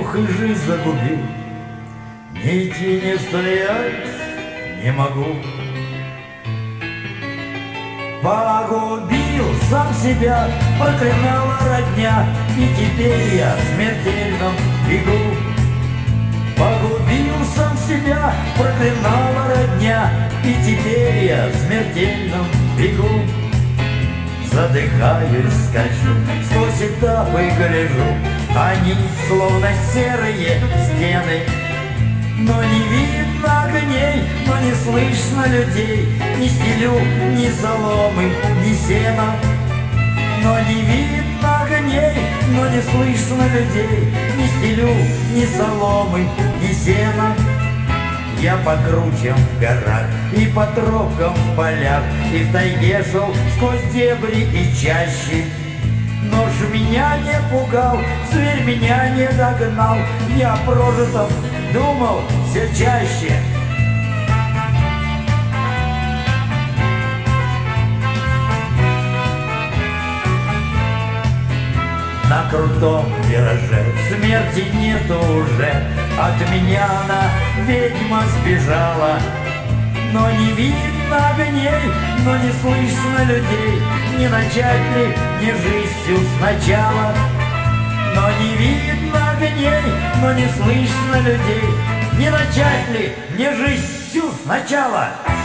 дух и жизнь загубил. Не идти, не стоять не могу. Погубил сам себя, проклинала родня, и теперь я в смертельном бегу. Погубил сам себя, проклинала родня, и теперь я в смертельном бегу. Задыхаюсь, скачу, сквозь этапы гляжу, они словно серые стены. Но не видно огней, но не слышно людей, ни стелю, ни соломы, ни сена. Но не видно огней, но не слышно людей, ни стелю, ни соломы, ни сена. Я по кручам в горах и по тропкам в полях, и в тайге шел сквозь дебри и чащи. Нож меня не пугал, зверь меня не догнал, я о прожитом думал все чаще. На крутом вираже смерти нету уже, от меня она, ведьма, сбежала. Но не видно огней, но не слышно людей, не начать ли мне жизнь всю сначала? Но не видно огней, но не слышно людей, не начать ли мне жизнь всю сначала?